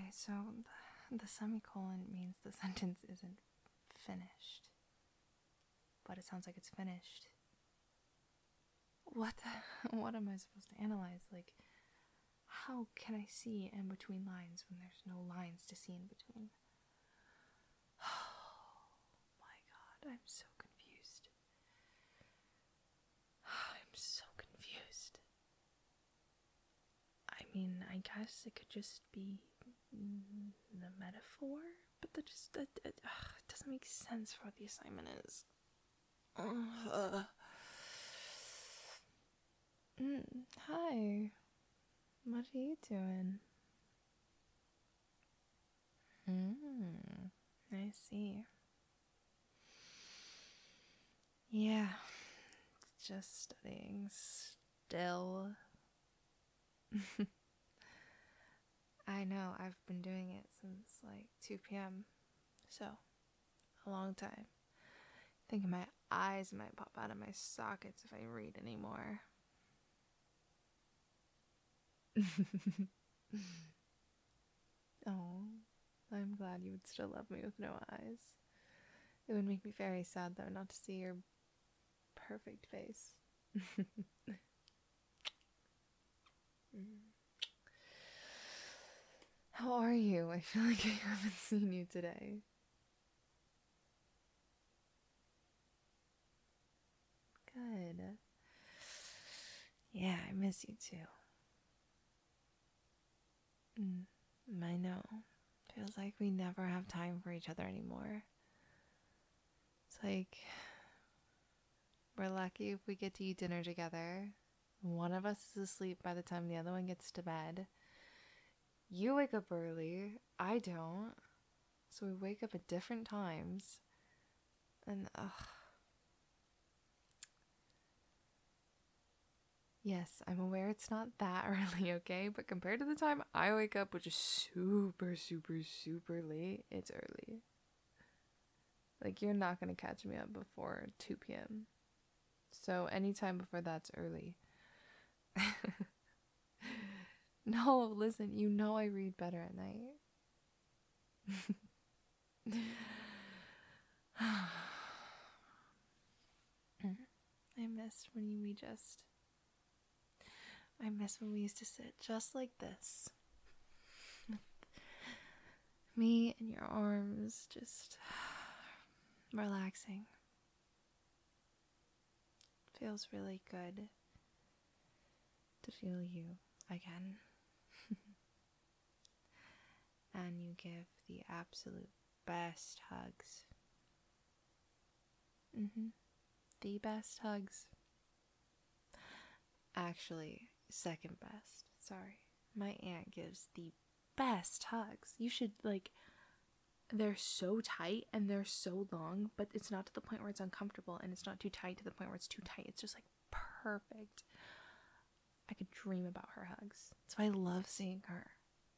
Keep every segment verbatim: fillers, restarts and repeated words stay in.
Okay, so the, the semicolon means the sentence isn't finished. But it sounds like it's finished. What the, what am I supposed to analyze? Like, how can I see in between lines when there's no lines to see in between? Oh my god, I'm so confused. I'm so confused. I mean, I guess it could just be the metaphor, but that just that, it, ugh, it doesn't make sense for what the assignment is. Uh, mm, hi, what are you doing? Mm, I see. Yeah, just studying still. I know, I've been doing it since like two p.m. So, a long time. I think my eyes might pop out of my sockets if I read anymore. Oh, I'm glad you would still love me with no eyes. It would make me very sad, though, not to see your perfect face. How are you? I feel like I haven't seen you today. Good. Yeah, I miss you too. Mm, I know. Feels like we never have time for each other anymore. It's like we're lucky if we get to eat dinner together. One of us is asleep by the time the other one gets to bed. You wake up early. I don't. So we wake up at different times. And, ugh. Yes, I'm aware it's not that early, okay? But compared to the time I wake up, which is super, super, super late, it's early. Like, you're not going to catch me up before two p.m. So anytime before that's early. No, listen, you know I read better at night. I miss when we just... I miss when we used to sit just like this. Me in your arms, just relaxing. Feels really good to feel you again. And you give the absolute best hugs. Mm-hmm. The best hugs. Actually, second best. Sorry. My aunt gives the best hugs. You should, like, they're so tight and they're so long, but it's not to the point where it's uncomfortable, and it's not too tight to the point where it's too tight. It's just, like, perfect. I could dream about her hugs. That's why I love seeing her.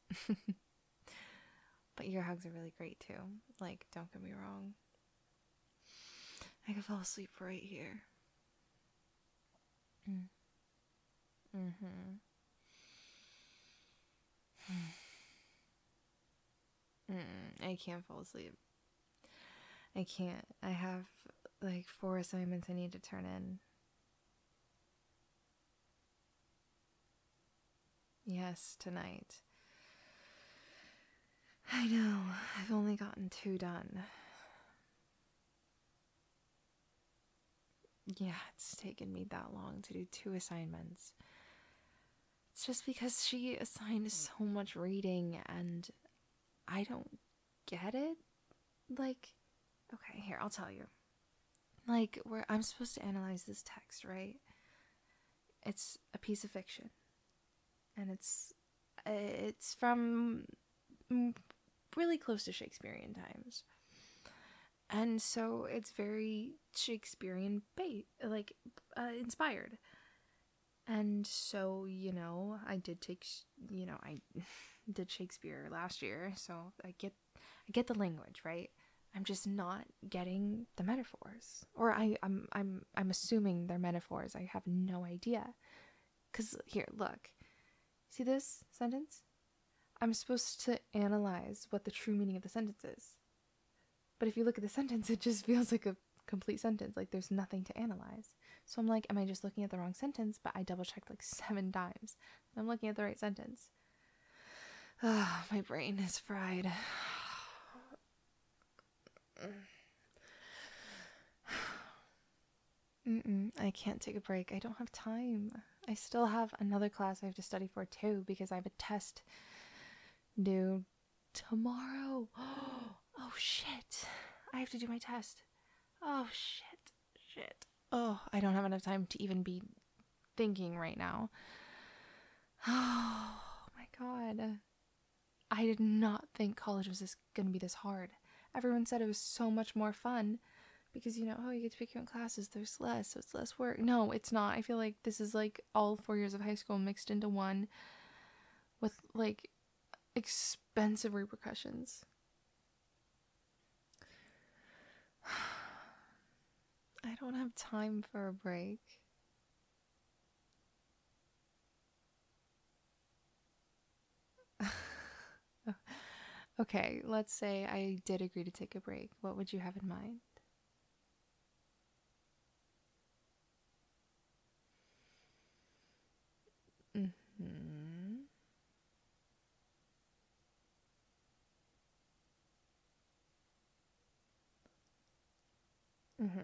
But your hugs are really great, too. Like, don't get me wrong. I could fall asleep right here. Mm. Mm-hmm. Mm, I can't fall asleep. I can't. I have like four assignments I need to turn in. Yes, tonight. I know. I've only gotten two done. Yeah, it's taken me that long to do two assignments. It's just because she assigned so much reading and I don't get it. Like, okay, here, I'll tell you. Like, where I'm supposed to analyze this text, right? It's a piece of fiction. And it's it's from really close to Shakespearean times. And so it's very Shakespearean bait, like uh, inspired. And so, you know, I did take, you know, I did Shakespeare last year, so I get I get the language, right? I'm just not getting the metaphors. Or I I'm I'm I'm assuming they're metaphors. I have no idea. Cuz here, look. See this sentence? I'm supposed to analyze what the true meaning of the sentence is. But if you look at the sentence, it just feels like a complete sentence. Like there's nothing to analyze. So I'm like, am I just looking at the wrong sentence? But I double checked like seven times. I'm looking at the right sentence. Ah, my brain is fried. Mm-mm, I can't take a break. I don't have time. I still have another class I have to study for too because I have a test due tomorrow. Oh shit. I have to do my test. Oh shit. Shit. Oh, I don't have enough time to even be thinking right now. Oh my god. I did not think college was this gonna be this hard. Everyone said it was so much more fun because, you know, oh, you get to pick your own classes, there's less, so it's less work. No, it's not. I feel like this is like all four years of high school mixed into one with like expensive repercussions. I don't have time for a break. Okay, let's say I did agree to take a break. What would you have in mind? Mm-hmm. Mm-hmm.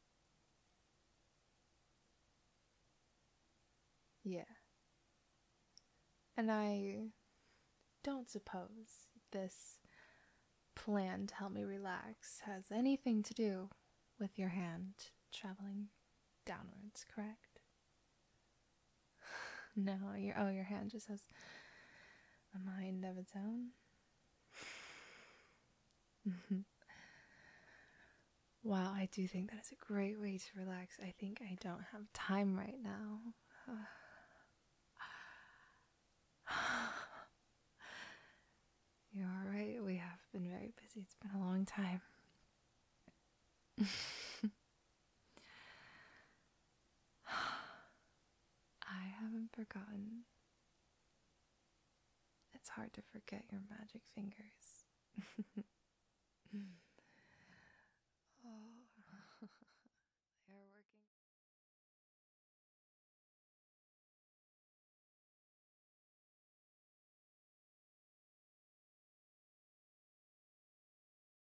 Yeah. And I don't suppose this plan to help me relax has anything to do with your hand traveling downwards, correct? No, your oh your hand just has a mind of its own. Wow, I do think that is a great way to relax. I think I don't have time right now. You are right. We have been very busy. It's been a long time. I haven't forgotten. It's hard to forget your magic fingers.